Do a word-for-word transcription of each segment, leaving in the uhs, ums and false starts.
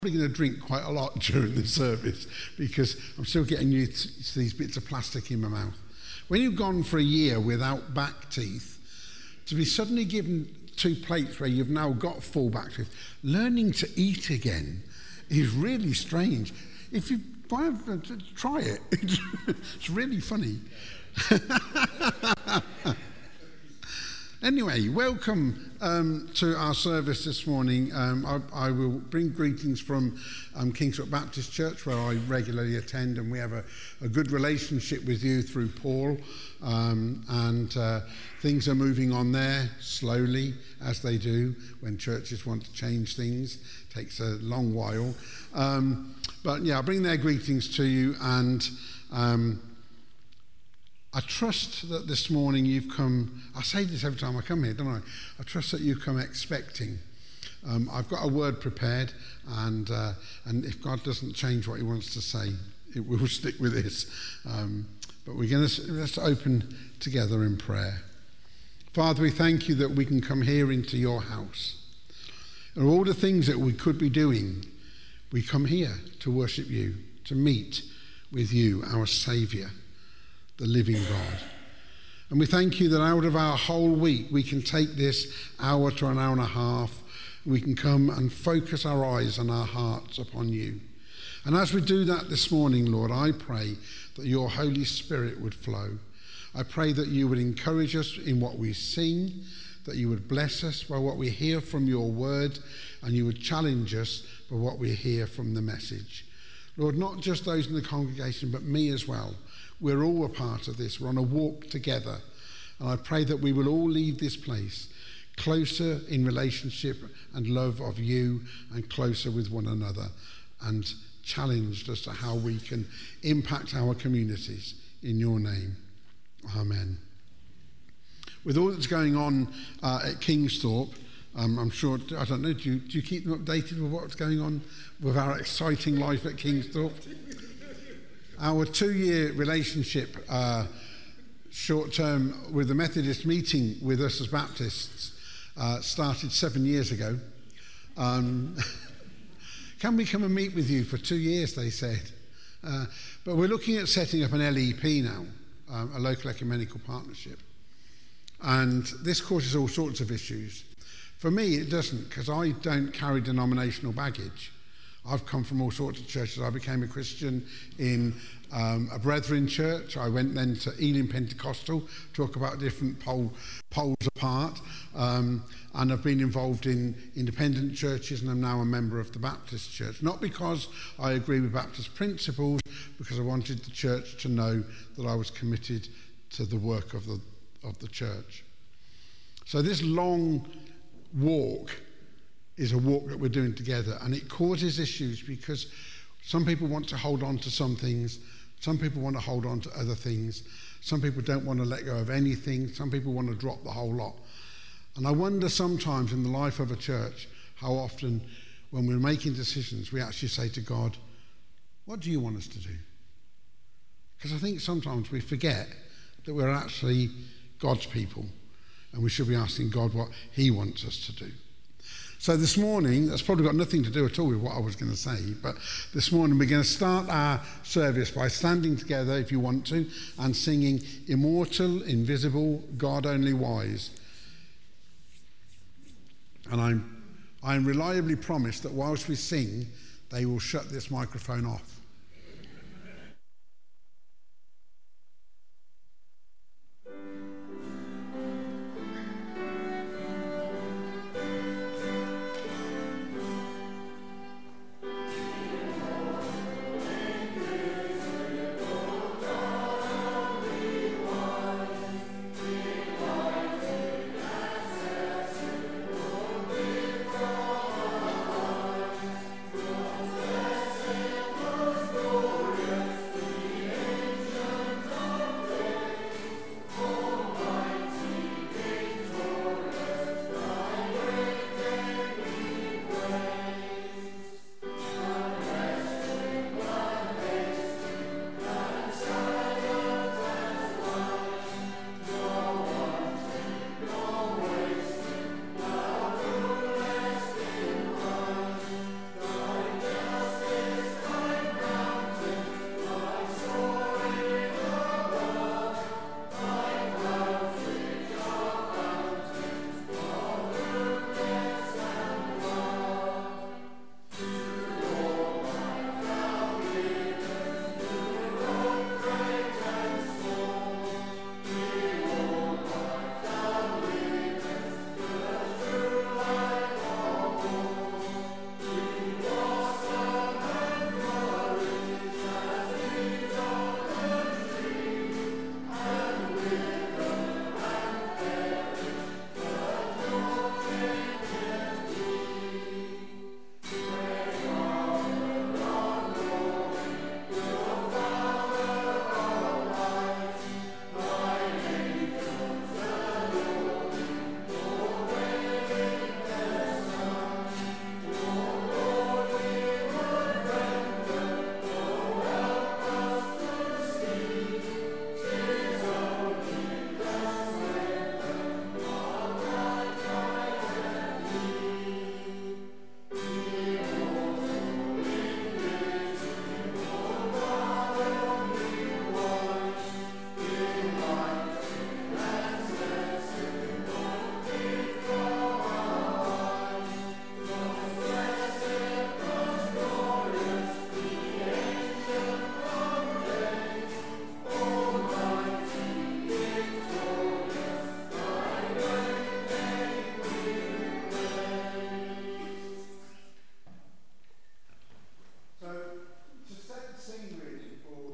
I'm going to drink quite a lot during the service because I'm still getting used to these bits of plastic in my mouth. When you've gone for a year without back teeth, to be suddenly given two plates where you've now got full back teeth, learning to eat again is really strange. If you try it, it's really funny. Anyway, welcome um, to our service this morning. Um, I, I will bring greetings from um, Kingsthorpe Baptist Church, where I regularly attend, and we have a, a good relationship with you through Paul. Um, and uh, things are moving on there slowly, as they do when churches want to change things. It takes a long while. Um, but yeah, I'll bring their greetings to you, and um, I trust that this morning you've come, I say this every time I come here, don't I? I trust that you've come expecting. Um, I've got a word prepared, and uh, and if God doesn't change what he wants to say, it will stick with this. Um, but we're going to, let's open together in prayer. Father, we thank you that we can come here into your house. And all the things that we could be doing, we come here to worship you, to meet with you, our Saviour, the living God. And we thank you that out of our whole week, we can take this hour to an hour and a half. We can come and focus our eyes and our hearts upon you. And as we do that this morning, Lord, I pray that your Holy Spirit would flow. I pray that you would encourage us in what we sing, that you would bless us by what we hear from your word, and you would challenge us by what we hear from the message. Lord, not just those in the congregation, but me as well. We're all a part of this. We're on a walk together. And I pray that we will all leave this place closer in relationship and love of you, and closer with one another, and challenged as to how we can impact our communities in your name. Amen. With all that's going on uh, at Kingsthorpe, um, I'm sure, I don't know, do you, do you keep them updated with what's going on with our exciting life at Kingsthorpe? Our two-year relationship, uh, short-term, with the Methodist meeting with us as Baptists uh, started seven years ago. Um, can we come and meet with you for two years, they said. Uh, but we're looking at setting up an L E P now, um, a local ecumenical partnership. And this causes all sorts of issues. For me, it doesn't, because I don't carry denominational baggage. I've come from all sorts of churches. I became a Christian in um, a Brethren church. I went then to Elim Pentecostal, talk about different pole, poles apart, um, and I've been involved in independent churches, and I'm now a member of the Baptist church. Not because I agree with Baptist principles, because I wanted the church to know that I was committed to the work of the, of the church. So this long walk is a walk that we're doing together, and it causes issues because some people want to hold on to some things, some people want to hold on to other things, some people don't want to let go of anything, some people want to drop the whole lot. And I wonder sometimes in the life of a church how often when we're making decisions we actually say to God, what do you want us to do? Because I think sometimes we forget that we're actually God's people, and we should be asking God what he wants us to do. So this morning, that's probably got nothing to do at all with what I was going to say, but this morning we're going to start our service by standing together, if you want to, and singing Immortal, Invisible, God Only Wise. And I'm, I'm reliably promised that whilst we sing, they will shut this microphone off. Oh,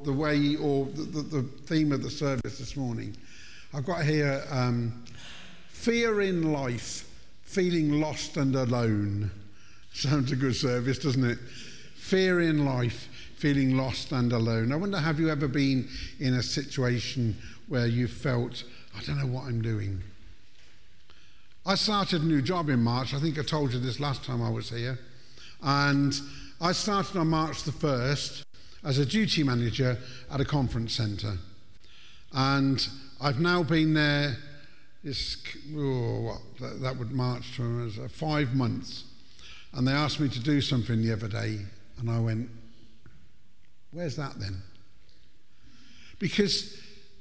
the way, or the, the, the theme of the service this morning. I've got here, um, fear in life, feeling lost and alone. Sounds a good service, doesn't it? Fear in life, feeling lost and alone. I wonder, have you ever been in a situation where you felt, I don't know what I'm doing? I started a new job in March. I think I told you this last time I was here. And I started on March the first as a duty manager at a conference centre. And I've now been there, it's, oh, what, that, that would march to as uh, five months. And they asked me to do something the other day. And I went, where's that then? Because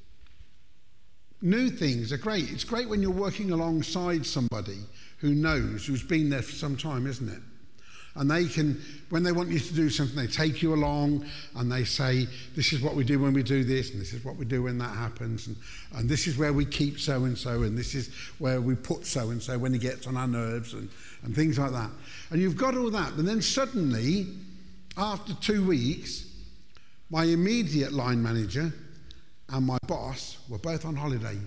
new things are great. It's great when you're working alongside somebody who knows, who's been there for some time, isn't it? And they can, when they want you to do something, they take you along and they say, this is what we do when we do this, and this is what we do when that happens, and, and this is where we keep so-and-so, and this is where we put so-and-so when he gets on our nerves, and, and things like that. And you've got all that, and then suddenly, after two weeks, my immediate line manager and my boss were both on holiday.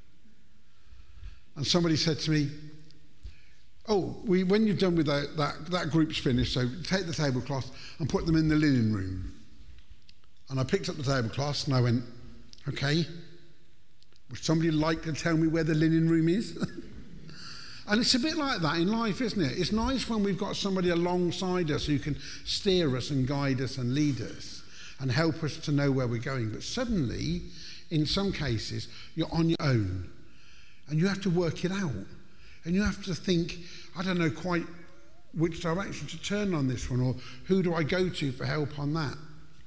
And somebody said to me, oh, we, when you've done with that, that, that group's finished, so take the tablecloths and put them in the linen room. And I picked up the tablecloths and I went, okay, would somebody like to tell me where the linen room is? And it's a bit like that in life, isn't it? It's nice when we've got somebody alongside us who can steer us and guide us and lead us and help us to know where we're going. But suddenly, in some cases, you're on your own and you have to work it out. And you have to think, I don't know quite which direction to turn on this one, or who do I go to for help on that?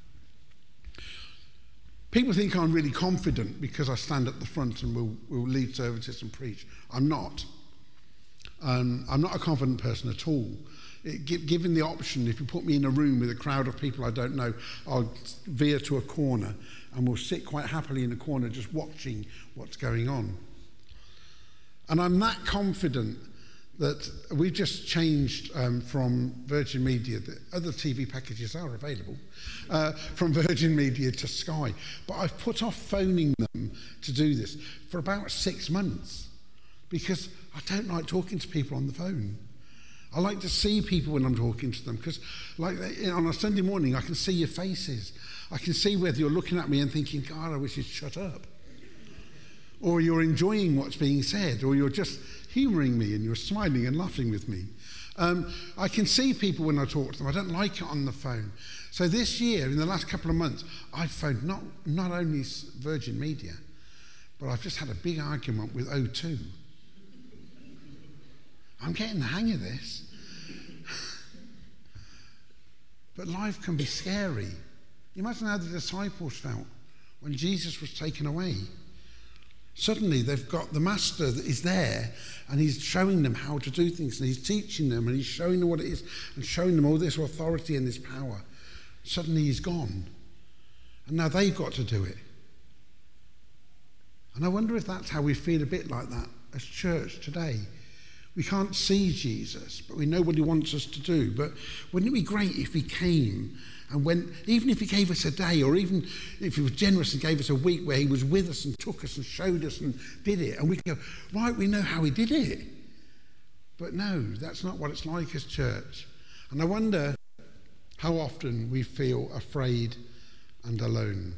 People think I'm really confident because I stand at the front and will, will lead services and preach. I'm not. Um, I'm not a confident person at all. It, given the option, if you put me in a room with a crowd of people I don't know, I'll veer to a corner and will sit quite happily in a corner just watching what's going on. And I'm that confident that we've just changed um, from Virgin Media, the other T V packages are available, uh, from Virgin Media to Sky. But I've put off phoning them to do this for about six months because I don't like talking to people on the phone. I like to see people when I'm talking to them because like on a Sunday morning I can see your faces. I can see whether you're looking at me and thinking, God, I wish you'd shut up. Or you're enjoying what's being said, or you're just humouring me and you're smiling and laughing with me. Um, I can see people when I talk to them. I don't like it on the phone. So this year, in the last couple of months, I've phoned not, not only Virgin Media, but I've just had a big argument with O two. I'm getting the hang of this. But life can be scary. Imagine how the disciples felt when Jesus was taken away. Suddenly they've got the master that is there and he's showing them how to do things and he's teaching them and he's showing them what it is and showing them all this authority and this power. Suddenly he's gone. And now they've got to do it. And I wonder if that's how we feel a bit like that as church today. We can't see Jesus, but we know what he wants us to do. But wouldn't it be great if he came and went, even if he gave us a day, or even if he was generous and gave us a week where he was with us and took us and showed us and did it, and we can go, right, we know how he did it. But no, that's not what it's like as church. And I wonder how often we feel afraid and alone.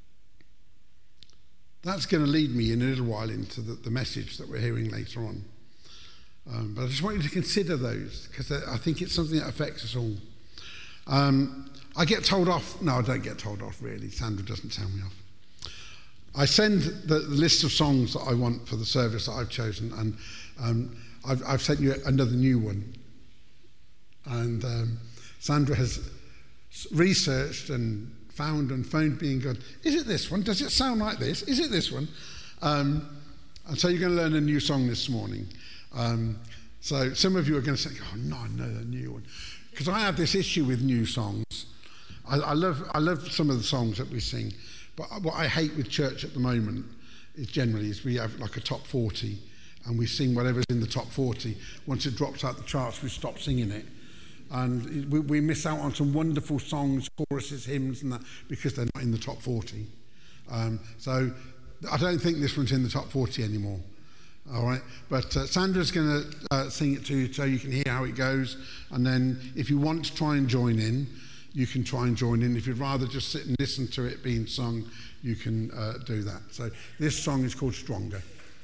That's going to lead me in a little while into the, the message that we're hearing later on. Um, but I just want you to consider those, because I think it's something that affects us all. Um, I get told off. No, I don't get told off, really. Sandra doesn't tell me off. I send the, the list of songs that I want for the service that I've chosen, and um, I've, I've sent you another new one. And um, Sandra has researched and found and phoned me and gone, is it this one? Does it sound like this? Is it this one? Um, and so you're going to learn a new song this morning. Um, so some of you are going to say, oh, no, I know the new one. Because I have this issue with new songs. I, I love I love some of the songs that we sing, but what I hate with church at the moment is generally is we have like a top forty and we sing whatever's in the top forty. Once it drops out the charts, we stop singing it. And we, we miss out on some wonderful songs, choruses, hymns and that because they're not in the top forty. Um, so I don't think this one's in the top forty anymore. All right, but uh, Sandra's going to uh, sing it to you so you can hear how it goes. And then if you want to try and join in, you can try and join in. If you'd rather just sit and listen to it being sung, you can uh, do that. So this song is called Stronger.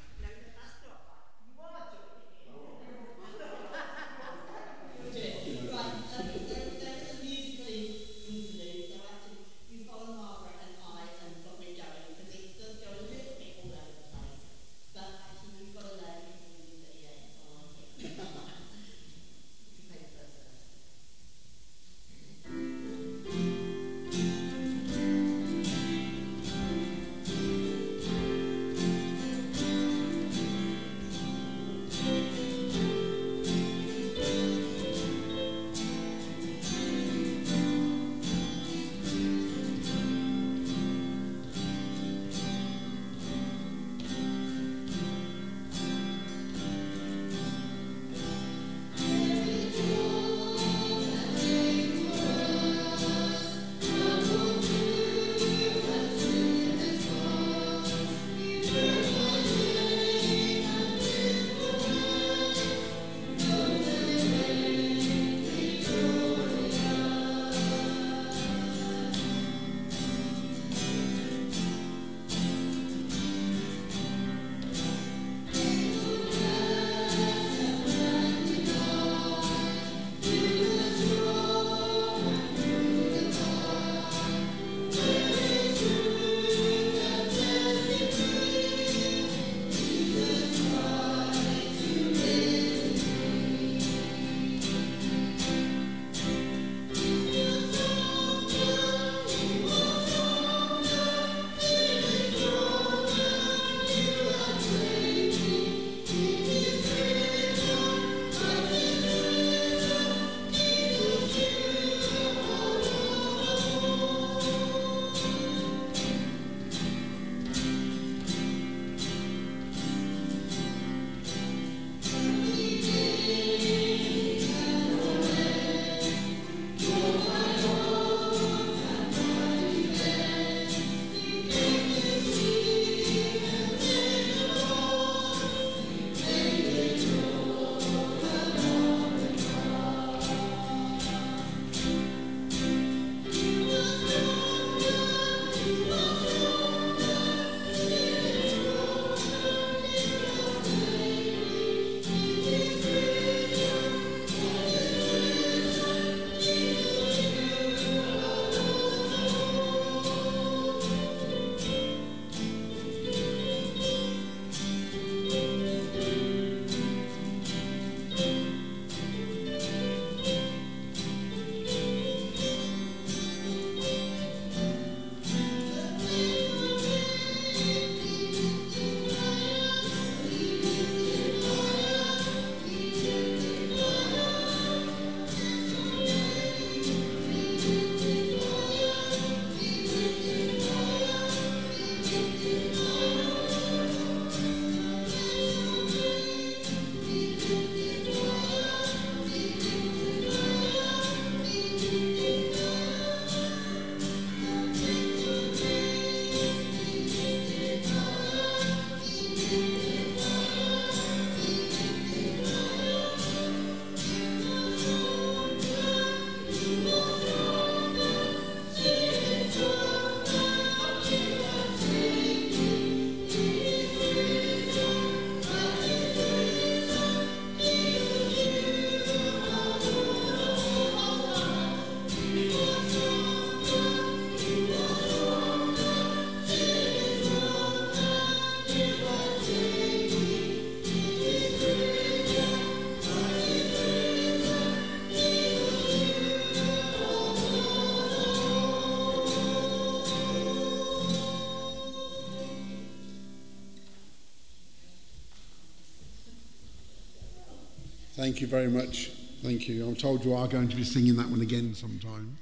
Thank you very much. Thank you. I'm told you are going to be singing that one again sometime.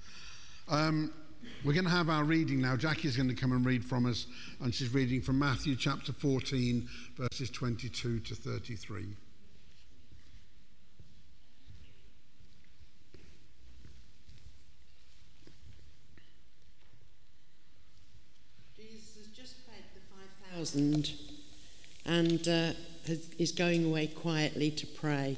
Um, we're going to have our reading now. Jackie's going to come and read from us, and she's reading from Matthew chapter fourteen, verses twenty-two to thirty-three. thousand and uh, is going away quietly to pray.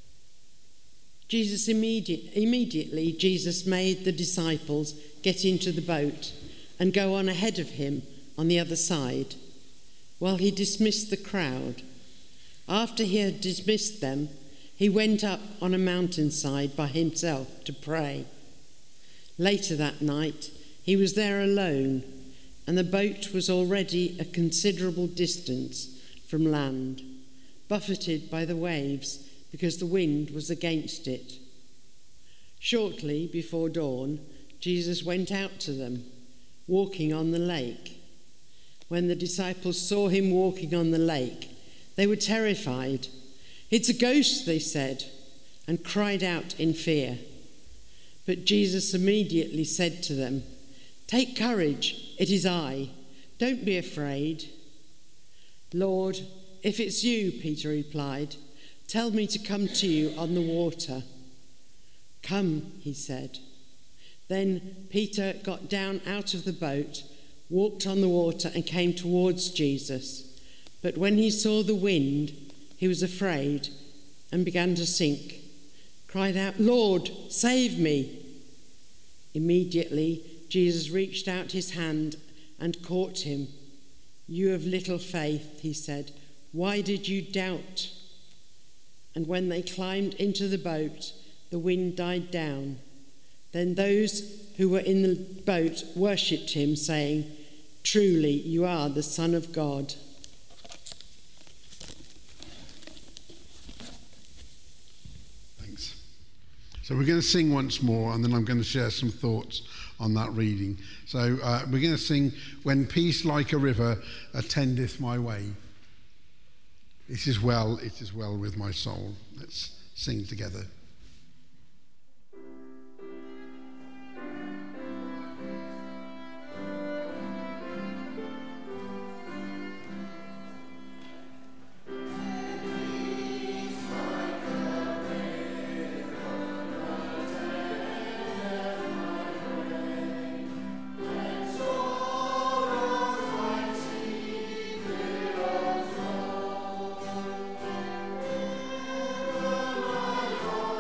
Jesus immediate, immediately, Jesus made the disciples get into the boat and go on ahead of him on the other side, while he dismissed the crowd. After he had dismissed them, he went up on a mountainside by himself to pray. Later that night, he was there alone, and the boat was already a considerable distance from land, buffeted by the waves because the wind was against it. Shortly before dawn, Jesus went out to them, walking on the lake. When the disciples saw him walking on the lake, they were terrified. "It's a ghost," they said, and cried out in fear. But Jesus immediately said to them, "Take courage, it is I. Don't be afraid." "Lord, if it's you," Peter replied, "tell me to come to you on the water." "Come," he said. Then Peter got down out of the boat, walked on the water and came towards Jesus. But when he saw the wind, he was afraid and began to sink, cried out, "Lord, save me." Immediately Jesus reached out his hand and caught him. "You of little faith," he said, "why did you doubt?" And when they climbed into the boat, the wind died down. Then those who were in the boat worshipped him, saying, "Truly, you are the Son of God." Thanks. So we're going to sing once more, and then I'm going to share some thoughts on that reading. So uh, we're going to sing, "When peace like a river attendeth my way. It is well, it is well with my soul." Let's sing together. Lord,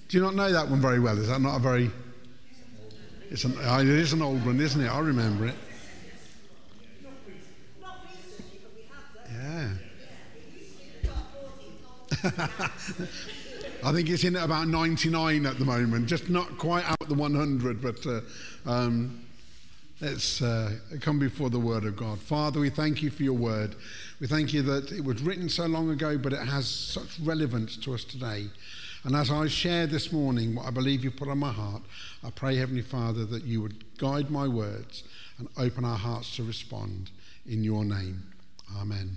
Do you not know that one very well? Is that not a very... It's an, it is an old one, isn't it? I remember it. Yeah. I think it's in at about ninety-nine at the moment, just not quite out the one hundred, but uh, um, let's uh, come before the Word of God. Father, we thank you for your Word. We thank you that it was written so long ago, but it has such relevance to us today. And as I share this morning what I believe you put on my heart, I pray, Heavenly Father, that you would guide my words and open our hearts to respond in your name. Amen.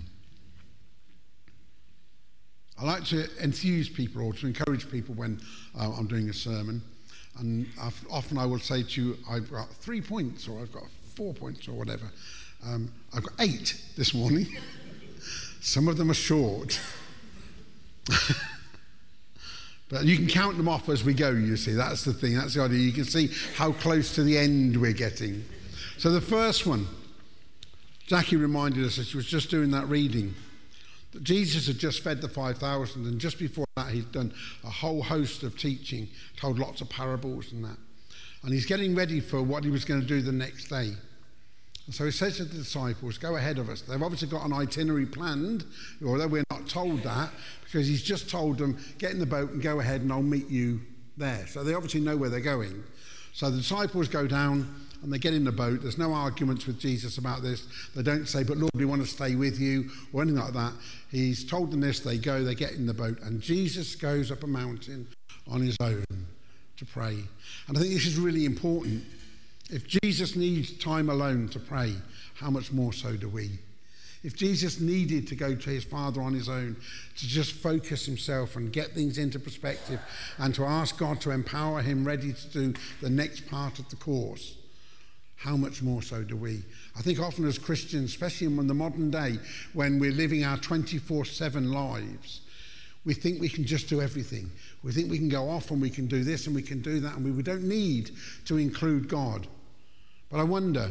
I like to enthuse people or to encourage people when uh, I'm doing a sermon. And I've, often I will say to you, I've got three points or I've got four points or whatever. Um, I've got eight this morning. Some of them are short. But you can count them off as we go, you see. That's the thing. That's the idea. You can see how close to the end we're getting. So the first one, Jackie reminded us as she was just doing that reading, that Jesus had just fed the five thousand, and just before that he'd done a whole host of teaching, told lots of parables and that. And he's getting ready for what he was going to do the next day. And so he says to the disciples, go ahead of us. They've obviously got an itinerary planned, although we're not told that, because he's just told them, get in the boat and go ahead and I'll meet you there. So they obviously know where they're going. So the disciples go down and they get in the boat. There's no arguments with Jesus about this. They don't say, but Lord, we want to stay with you or anything like that. He's told them this, they go, they get in the boat, and Jesus goes up a mountain on his own to pray. And I think this is really important. If Jesus needs time alone to pray, how much more so do we? If Jesus needed to go to his Father on his own to just focus himself and get things into perspective and to ask God to empower him ready to do the next part of the course, how much more so do we? I think often as Christians, especially in the modern day, when we're living our twenty-four seven lives, we think we can just do everything. We think we can go off and we can do this and we can do that, and we, we don't need to include God. But I wonder,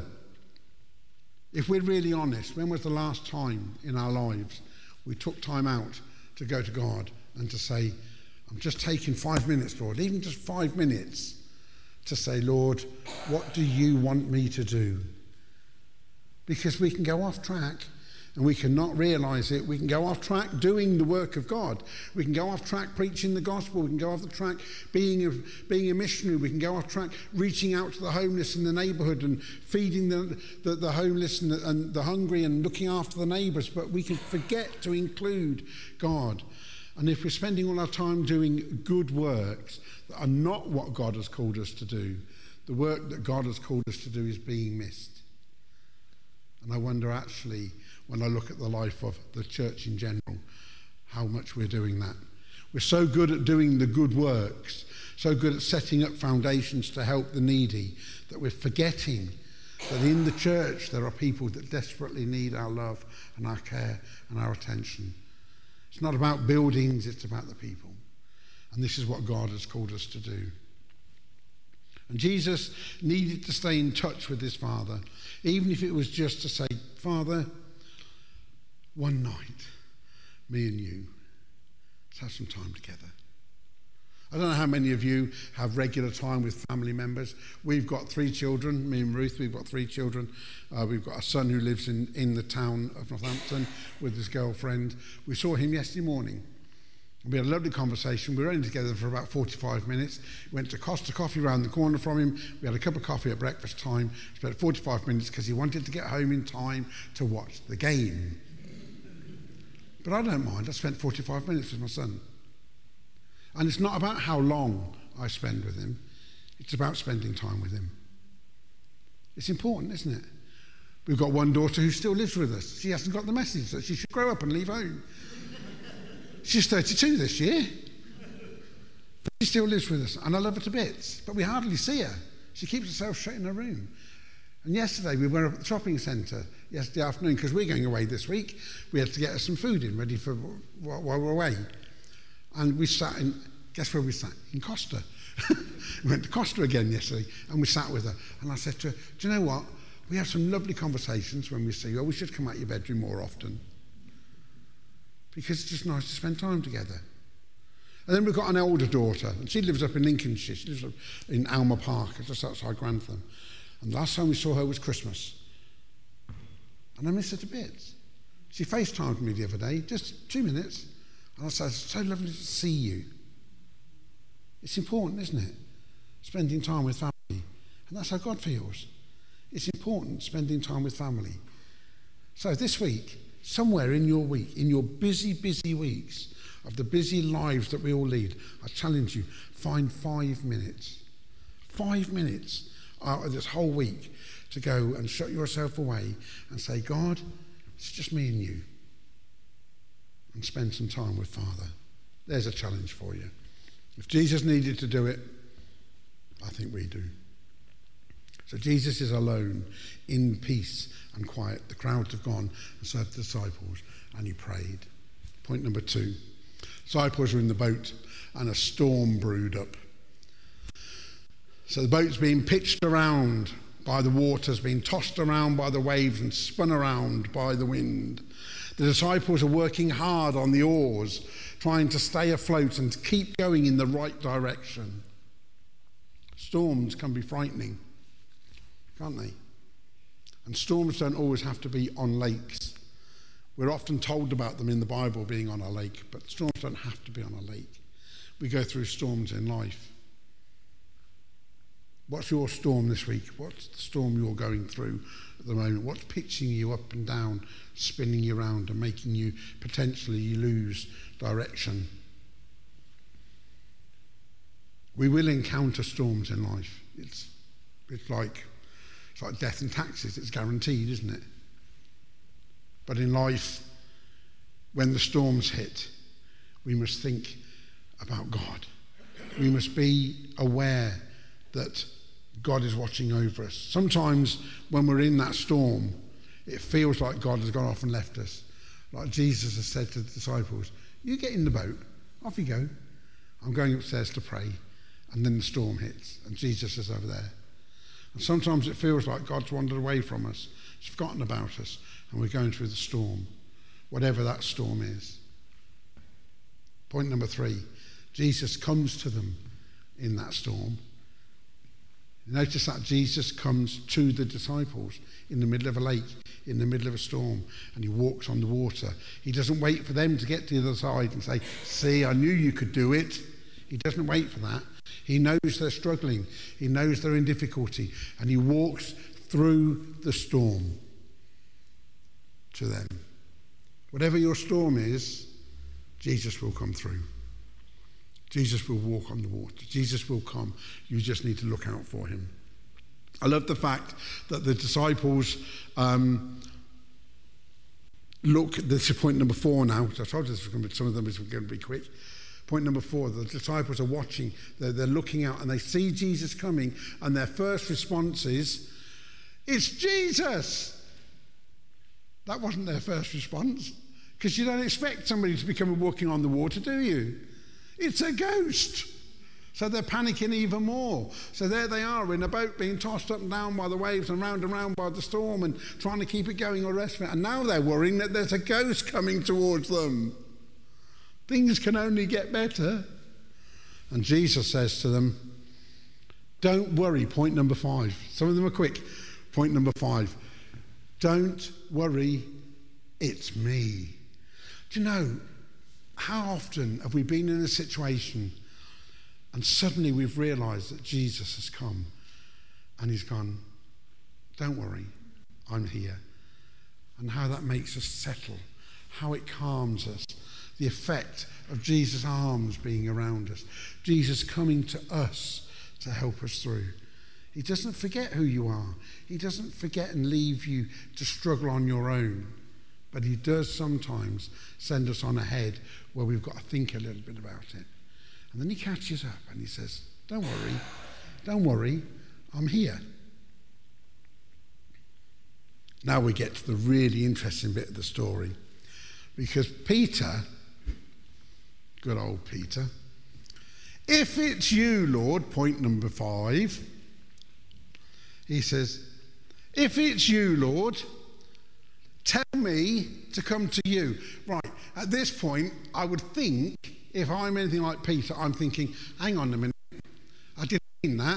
if we're really honest, when was the last time in our lives we took time out to go to God and to say, I'm just taking five minutes, Lord, even just five minutes, to say, Lord, what do you want me to do? Because we can go off track and we cannot realise it. We can go off track doing the work of God. We can go off track preaching the gospel. We can go off the track being a, being a missionary. We can go off track reaching out to the homeless in the neighbourhood and feeding the, the, the homeless and the, and the hungry and looking after the neighbours. But we can forget to include God. And if we're spending all our time doing good works that are not what God has called us to do, the work that God has called us to do is being missed. And I wonder actually, when I look at the life of the church in general, how much we're doing that. We're so good at doing the good works, so good at setting up foundations to help the needy, that we're forgetting that in the church there are people that desperately need our love and our care and our attention. It's not about buildings, it's about the people. And this is what God has called us to do. And Jesus needed to stay in touch with his Father, even if it was just to say, Father, one night, me and you, let's have some time together. I don't know how many of you have regular time with family members. We've got three children, me and Ruth, we've got three children. Uh, we've got a son who lives in, in the town of Northampton with his girlfriend. We saw him yesterday morning. We had a lovely conversation. We were only together for about forty-five minutes. We went to Costa Coffee round the corner from him. We had a cup of coffee at breakfast time. Spent forty-five minutes because he wanted to get home in time to watch the game. But I don't mind. I spent forty-five minutes with my son. And it's not about how long I spend with him. It's about spending time with him. It's important, isn't it? We've got one daughter who still lives with us. She hasn't got the message that she should grow up and leave home. She's thirty-two this year. But she still lives with us, and I love her to bits. But we hardly see her. She keeps herself shut in her room. And yesterday we were at the shopping centre yesterday afternoon because we're going away this week. We had to get her some food in ready for while we're away. And we sat in, guess where we sat? In Costa. We went to Costa again yesterday and we sat with her. And I said to her, do you know what? We have some lovely conversations when we see you. Oh, we should come out your bedroom more often. Because it's just nice to spend time together. And then we've got an older daughter, and she lives up in Lincolnshire. She lives up in Alma Park, just outside Grantham. And the last time we saw her was Christmas. And I miss her to bits. She FaceTimed me the other day, just two minutes. And I said, it's so lovely to see you. It's important, isn't it? Spending time with family. And that's how God feels. It's important, spending time with family. So this week, somewhere in your week, in your busy, busy weeks, of the busy lives that we all lead, I challenge you, find five minutes. Five minutes out of this whole week to go and shut yourself away and say, God, it's just me and you. And spend some time with Father. There's a challenge for you. If Jesus needed to do it, I think we do. So Jesus is alone, in peace and quiet. The crowds have gone and served the disciples, and he prayed. Point number two. Disciples were in the boat, and a storm brewed up. So the boat's being pitched around by the waters, being tossed around by the waves and spun around by the wind. The disciples are working hard on the oars, trying to stay afloat and to keep going in the right direction. Storms can be frightening, can't they? And storms don't always have to be on lakes. We're often told about them in the Bible being on a lake, but storms don't have to be on a lake. We go through storms in life. What's your storm this week? What's the storm you're going through at the moment? What's pitching you up and down, spinning you around and making you potentially lose direction? We will encounter storms in life. It's, it's like it's like death and taxes. It's guaranteed, isn't it? But in life, when the storms hit, we must think about God. We must be aware that God is watching over us. Sometimes when we're in that storm, it feels like God has gone off and left us. Like Jesus has said to the disciples, you get in the boat, off you go. I'm going upstairs to pray. And then the storm hits, and Jesus is over there. And sometimes it feels like God's wandered away from us. He's forgotten about us, and we're going through the storm, whatever that storm is. Point number three, Jesus comes to them in that storm. Notice that Jesus comes to the disciples in the middle of a lake, in the middle of a storm, and he walks on the water. He doesn't wait for them to get to the other side and say, see, I knew you could do it. He doesn't wait for that. He knows they're struggling. He knows they're in difficulty, and he walks through the storm to them. Whatever your storm is, Jesus will come through. Jesus will walk on the water. Jesus will come. You just need to look out for him. I love the fact that the disciples um, look, this is point number four now. I told you this was going to be, some of them is going to be quick. Point number four, the disciples are watching, they're, they're looking out, and they see Jesus coming, and their first response is, it's Jesus! That wasn't their first response, because you don't expect somebody to be coming walking on the water, do you? It's a ghost. So they're panicking even more. So there they are in a boat being tossed up and down by the waves and round and round by the storm and trying to keep it going all the rest of it. And now they're worrying that there's a ghost coming towards them. Things can only get better. And Jesus says to them, don't worry, point number five. Some of them are quick. Point number five. Don't worry, it's me. Do you know, how often have we been in a situation and suddenly we've realised that Jesus has come and he's gone, don't worry, I'm here. And how that makes us settle, how it calms us. The effect of Jesus' arms being around us. Jesus coming to us to help us through. He doesn't forget who you are. He doesn't forget and leave you to struggle on your own. But he does sometimes send us on ahead where we've got to think a little bit about it. And then he catches up and he says, don't worry, don't worry, I'm here. Now we get to the really interesting bit of the story. Because Peter, good old Peter, if it's you, Lord, point number five, he says, if it's you, Lord, tell me to come to you. Right, at this point, I would think if I'm anything like Peter, I'm thinking, hang on a minute, I didn't mean that.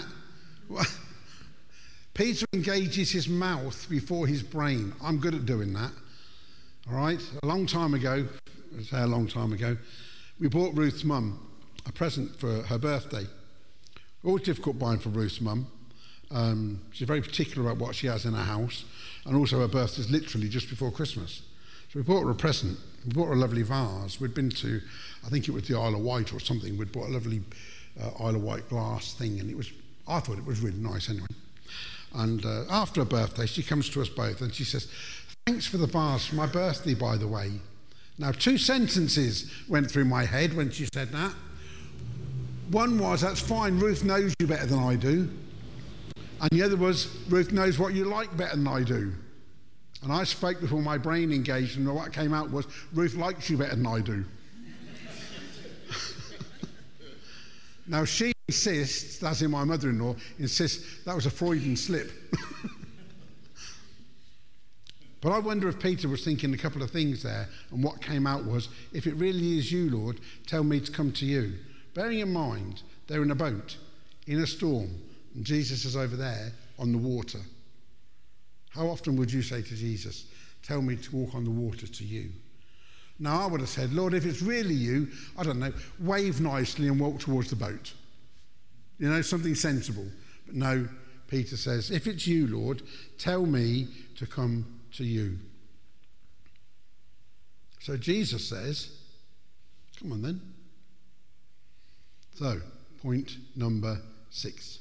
Peter engages his mouth before his brain. I'm good at doing that. All right? A long time ago, I say a long time ago, we bought Ruth's mum a present for her birthday. Always difficult buying for Ruth's mum. Um, she's very particular about what she has in her house, and also her birthday is literally just before Christmas. So we bought her a present. We bought her a lovely vase. We'd been to, I think it was the Isle of Wight or something. We'd bought a lovely uh, Isle of Wight glass thing, and it was, I thought it was really nice anyway. And uh, after her birthday, she comes to us both and she says, thanks for the vase for my birthday, by the way. Now, two sentences went through my head when she said that. One was, that's fine, Ruth knows you better than I do. And the other was, Ruth knows what you like better than I do. And I spoke before my brain engaged, and what came out was, Ruth likes you better than I do. Now, she insists, as in my mother-in-law, insists that was a Freudian slip. But I wonder if Peter was thinking a couple of things there, and what came out was, if it really is you, Lord, tell me to come to you. Bearing in mind, they're in a boat, in a storm, and Jesus is over there on the water. How often would you say to Jesus, tell me to walk on the water to you? Now, I would have said, Lord, if it's really you, I don't know, wave nicely and walk towards the boat. You know, something sensible. But no, Peter says, if it's you, Lord, tell me to come to you. So Jesus says, come on then. So, point number six.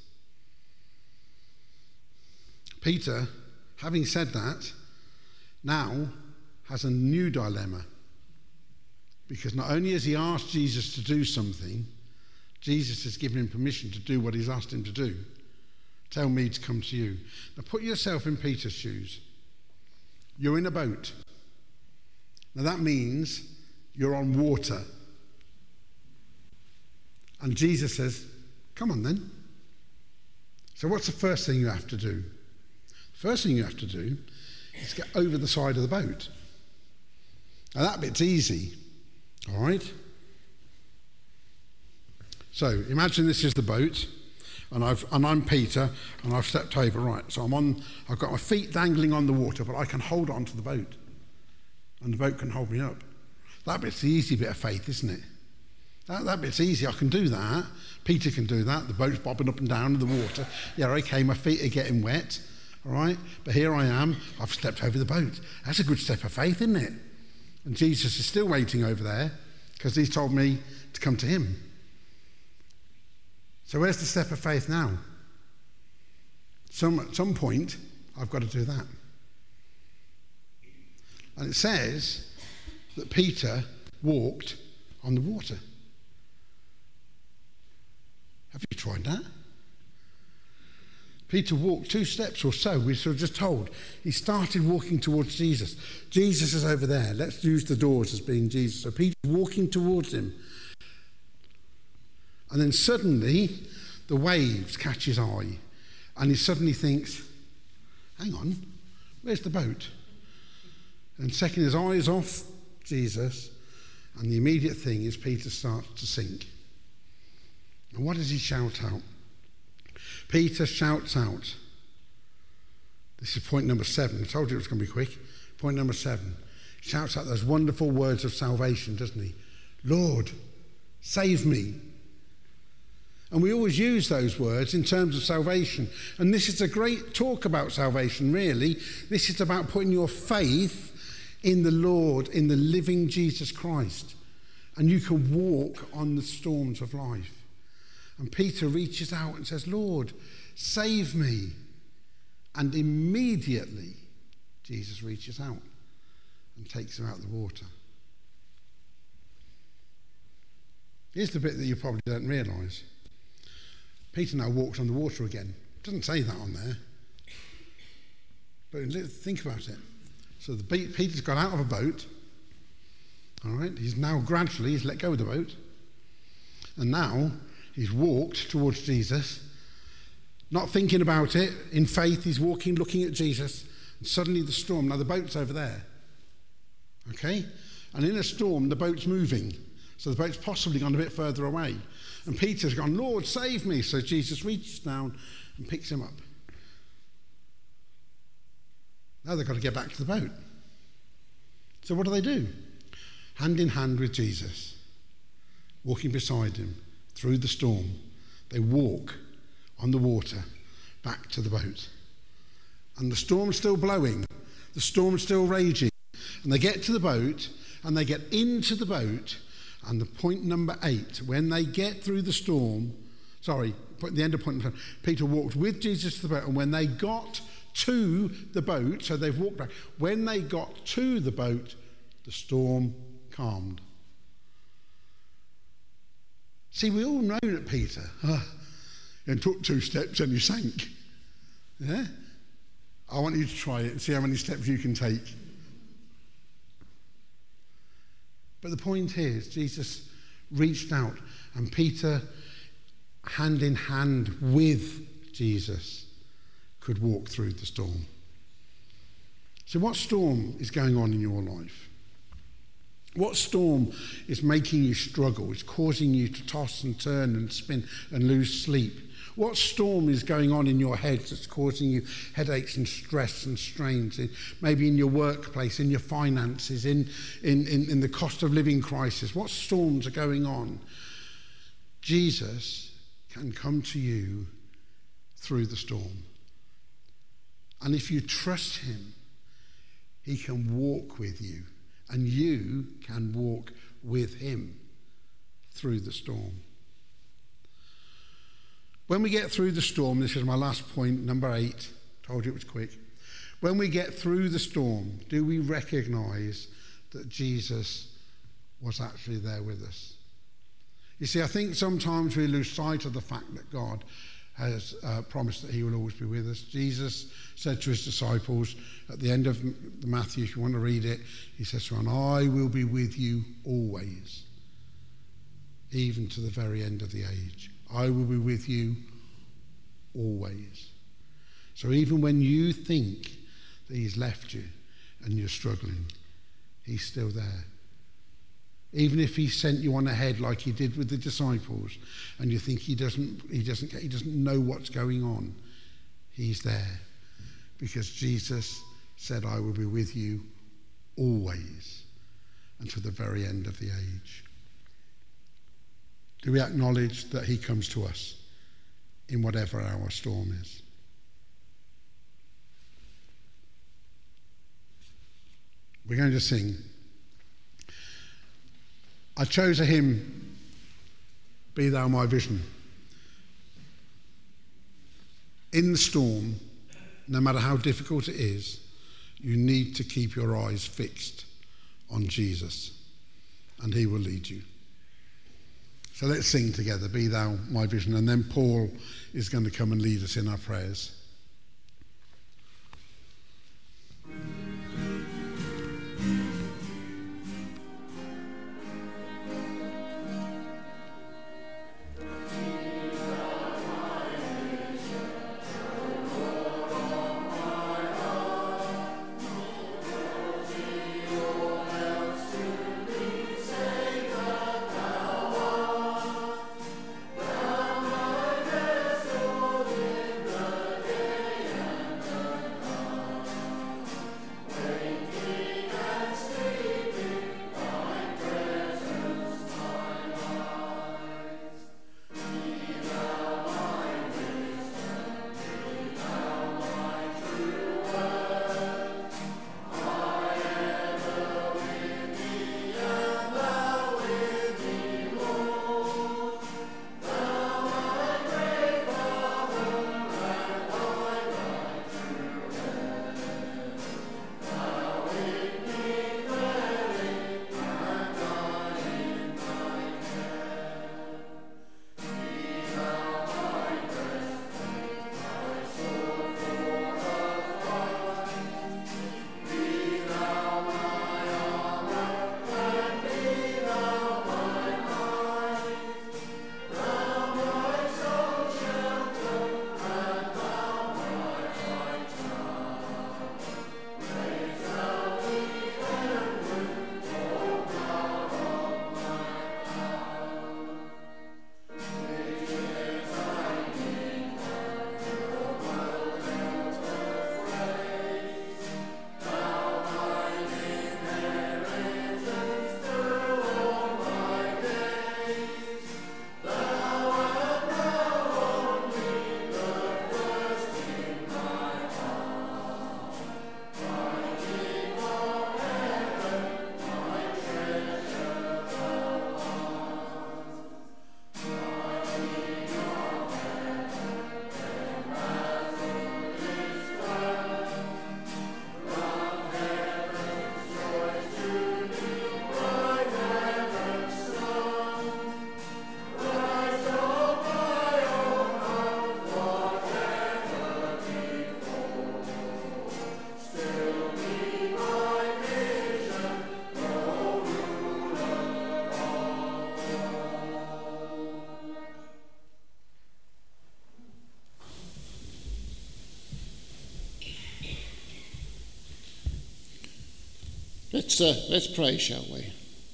Peter, having said that, now has a new dilemma. Because not only has he asked Jesus to do something, Jesus has given him permission to do what he's asked him to do. Tell me to come to you. Now put yourself in Peter's shoes. You're in a boat. Now that means you're on water. And Jesus says, come on then. So what's the first thing you have to do? First thing you have to do is get over the side of the boat. Now that bit's easy, all right? So imagine this is the boat, and I've and I'm Peter, and I've stepped over. Right, so I'm on. I've got my feet dangling on the water, but I can hold on to the boat, and the boat can hold me up. That bit's the easy bit of faith, isn't it? That, that bit's easy. I can do that. Peter can do that. The boat's bobbing up and down in the water. Yeah, okay, my feet are getting wet. All right, but here I am. I've stepped over the boat. That's a good step of faith, isn't it? And Jesus is still waiting over there because he's told me to come to him. So where's the step of faith now? Some, at some point, I've got to do that. And it says that Peter walked on the water. Have you tried that? Peter walked two steps or so. We were just told. He started walking towards Jesus. Jesus is over there. Let's use the doors as being Jesus. So Peter's walking towards him. And then suddenly, the waves catch his eye. And he suddenly thinks, hang on, where's the boat? And taking his eyes off Jesus, and the immediate thing is Peter starts to sink. And what does he shout out? Peter shouts out. This is point number seven. I told you it was going to be quick. Point number seven. He shouts out those wonderful words of salvation, doesn't he? Lord, save me. And we always use those words in terms of salvation. And this is a great talk about salvation, really. This is about putting your faith in the Lord, in the living Jesus Christ. And you can walk on the storms of life. And Peter reaches out and says, Lord, save me. And immediately, Jesus reaches out and takes him out of the water. Here's the bit that you probably don't realise. Peter now walks on the water again. It doesn't say that on there. But think about it. So the, Peter's got out of a boat. All right. He's now gradually, he's let go of the boat. And now he's walked towards Jesus. Not thinking about it. In faith, he's walking, looking at Jesus. And suddenly the storm. Now the boat's over there. Okay. And in a storm, the boat's moving. So the boat's possibly gone a bit further away. And Peter's gone, Lord, save me. So Jesus reaches down and picks him up. Now they've got to get back to the boat. So what do they do? Hand in hand with Jesus, walking beside him through the storm, they walk on the water back to the boat. And the storm's still blowing. The storm's still raging. And they get to the boat, and they get into the boat, and the point number eight, when they get through the storm, sorry, the end of point number seven, Peter walked with Jesus to the boat, and when they got to the boat, so they've walked back, when they got to the boat, the storm calmed. See, we all know that Peter, uh, and took two steps and he sank. Yeah? I want you to try it and see how many steps you can take. But the point is, Jesus reached out, and Peter, hand in hand with Jesus, could walk through the storm. So what storm is going on in your life? What storm is making you struggle? It's causing you to toss and turn and spin and lose sleep? What storm is going on in your head that's causing you headaches and stress and strains? In, maybe in your workplace, in your finances, in, in, in, in the cost of living crisis. What storms are going on? Jesus can come to you through the storm. And if you trust him, he can walk with you. And you can walk with him through the storm. When we get through the storm, this is my last point, number eight. Told you it was quick. When we get through the storm, do we recognize that Jesus was actually there with us? You see, I think sometimes we lose sight of the fact that God has uh, promised that he will always be with us. Jesus said to his disciples at the end of Matthew, if you want to read it, he says to them, I will be with you always, even to the very end of the age. I will be with you always. So even when you think that he's left you and you're struggling, he's still there. Even if he sent you on ahead like he did with the disciples, and you think he doesn't, he doesn't, he doesn't know what's going on, he's there, because Jesus said, "I will be with you always, until the very end of the age." Do we acknowledge that he comes to us in whatever our storm is? We're going to sing. I chose a hymn, Be Thou My Vision. In the storm, no matter how difficult it is, you need to keep your eyes fixed on Jesus, and he will lead you. So let's sing together, Be Thou My Vision, and then Paul is going to come and lead us in our prayers. Let's, uh, let's pray, shall we?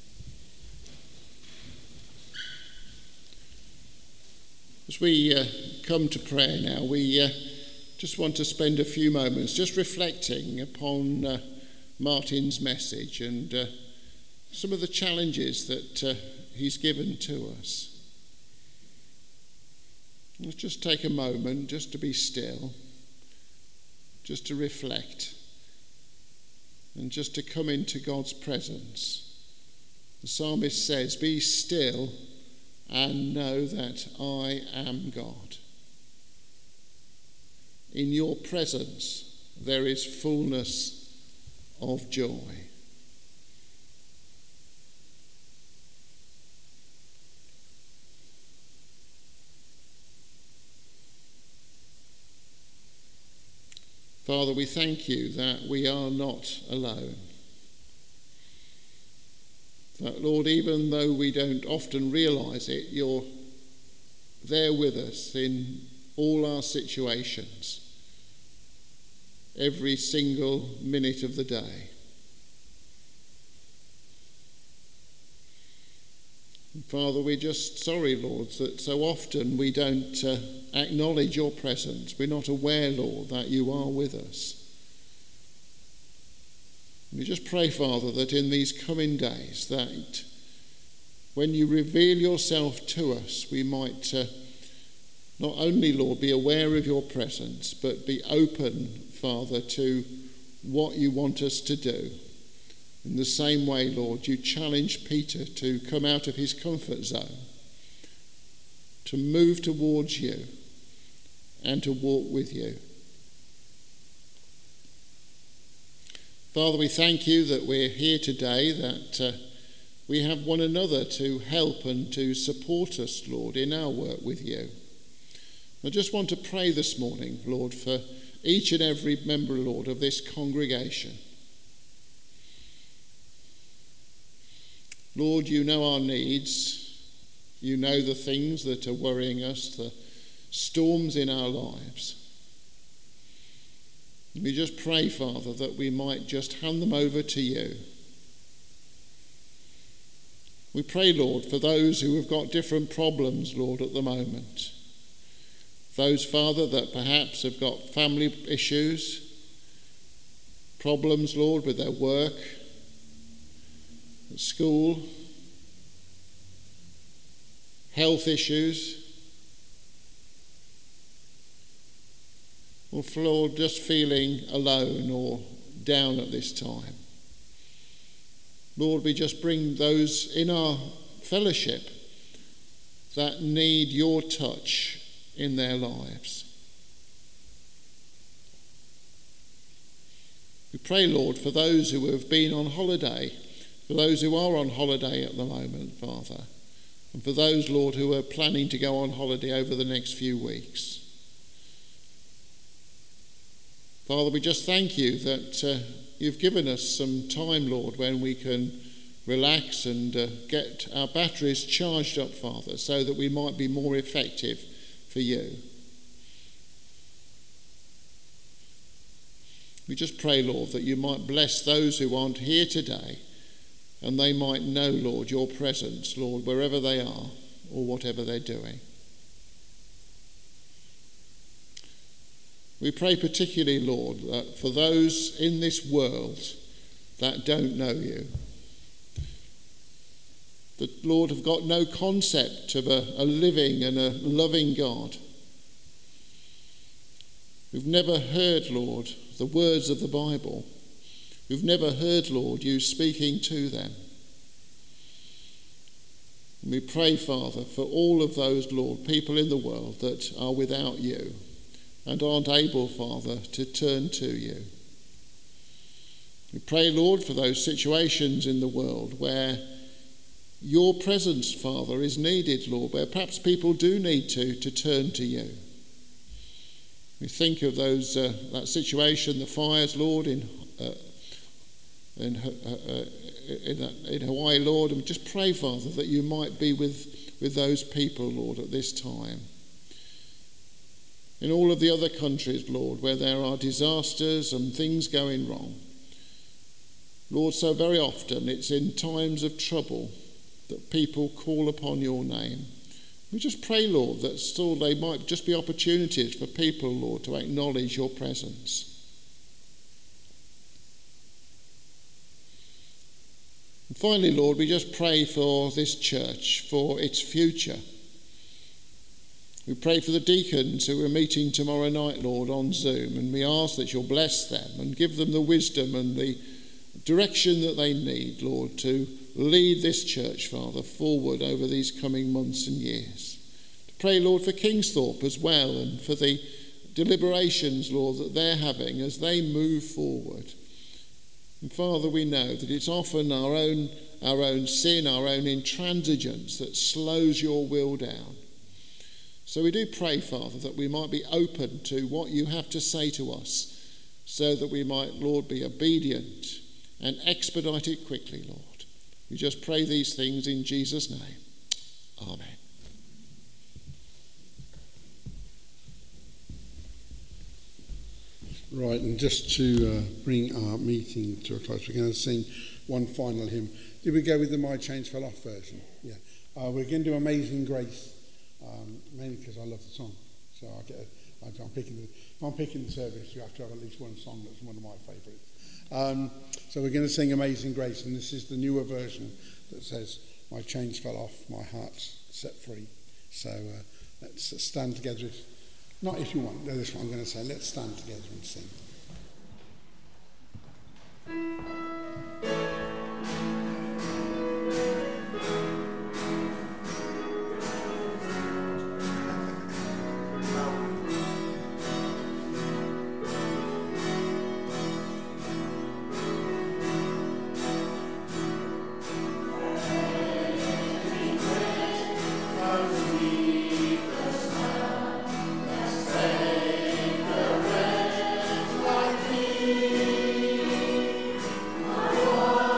As we uh, come to prayer now, we uh, just want to spend a few moments just reflecting upon uh, Martin's message and uh, some of the challenges that uh, he's given to us. Let's just take a moment just to be still, just to reflect, and just to come into God's presence. The psalmist says, "Be still and know that I am God. In your presence there is fullness of joy." Father, we thank you that we are not alone. That, Lord, even though we don't often realise it, you're there with us in all our situations, every single minute of the day. And Father, we're just sorry, Lord, that so often we don't uh, acknowledge your presence. We're not aware, Lord, that you are with us. We just pray, Father, that in these coming days, that when you reveal yourself to us, we might uh, not only, Lord, be aware of your presence, but be open, Father, to what you want us to do. In the same way, Lord, you challenged Peter to come out of his comfort zone, to move towards you, and to walk with you. Father, we thank you that we're here today, that uh, we have one another to help and to support us, Lord, in our work with you. I just want to pray this morning, Lord, for each and every member, Lord, of this congregation. Lord, you know our needs. You know the things that are worrying us, the storms in our lives. We just pray, Father, that we might just hand them over to you. We pray, Lord, for those who have got different problems, Lord, at the moment. Those, Father, that perhaps have got family issues, problems, Lord, with their work, at school, health issues. Or, Lord, just feeling alone or down at this time. Lord, we just bring those in our fellowship that need your touch in their lives. We pray, Lord, for those who have been on holiday, for those who are on holiday at the moment, Father, and for those, Lord, who are planning to go on holiday over the next few weeks. Father, we just thank you that uh, you've given us some time, Lord, when we can relax and uh, get our batteries charged up, Father, so that we might be more effective for you. We just pray, Lord, that you might bless those who aren't here today and they might know, Lord, your presence, Lord, wherever they are or whatever they're doing. We pray particularly, Lord, that for those in this world that don't know you, that, Lord, have got no concept of a, a living and a loving God, who've never heard, Lord, the words of the Bible, who've never heard, Lord, you speaking to them. And we pray, Father, for all of those, Lord, people in the world that are without you and aren't able, Father, to turn to you. We pray, Lord, for those situations in the world where your presence, Father, is needed, Lord, where perhaps people do need to, to turn to you. We think of those uh, that situation, the fires, Lord, in uh, in, uh, in, in Hawaii, Lord, and just pray, Father, that you might be with, with those people, Lord, at this time. In all of the other countries, Lord, where there are disasters and things going wrong. Lord, so very often it's in times of trouble that people call upon your name. We just pray, Lord, that still they might just be opportunities for people, Lord, to acknowledge your presence. And finally, Lord, we just pray for this church, for its future. We pray for the deacons who are meeting tomorrow night, Lord, on Zoom, and we ask that you'll bless them and give them the wisdom and the direction that they need, Lord, to lead this church, Father, forward over these coming months and years. To pray, Lord, for Kingsthorpe as well, and for the deliberations, Lord, that they're having as they move forward. And Father, we know that it's often our own, our own sin, our own intransigence that slows your will down. So we do pray, Father, that we might be open to what you have to say to us, so that we might, Lord, be obedient and expedite it quickly, Lord. We just pray these things in Jesus' name. Amen. Right, and just to uh, bring our meeting to a close, we're going to sing one final hymn. Did we go with the My Chains Fell Off version? Yeah. Uh, we're going to do Amazing Grace, um, mainly because I love the song. So I get a, I'm picking the, if I'm picking the service, you have to have at least one song that's one of my favourites. Um, so we're going to sing Amazing Grace, and this is the newer version that says, my chains fell off, my heart's set free. So uh, let's stand together. If, not if you want, no, this one I'm going to say, let's stand together and sing. Oh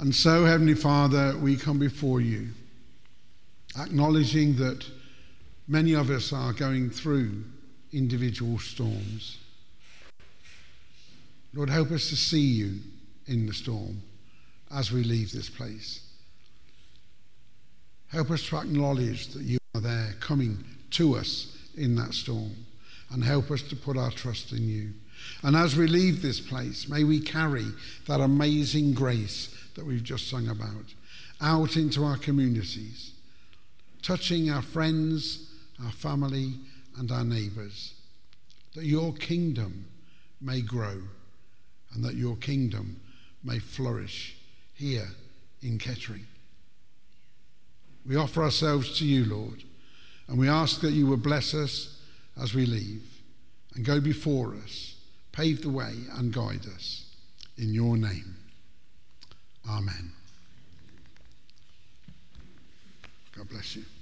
And so, Heavenly Father, we come before you, acknowledging that many of us are going through individual storms. Lord, help us to see you in the storm as we leave this place. Help us to acknowledge that you are there coming to us in that storm, and help us to put our trust in you. And as we leave this place, may we carry that amazing grace that we've just sung about out into our communities, touching our friends, our family, and our neighbours, that your kingdom may grow and that your kingdom may flourish here in Kettering. We offer ourselves to you, Lord, and we ask that you will bless us as we leave and go before us, pave the way and guide us. In your name, amen. God bless you.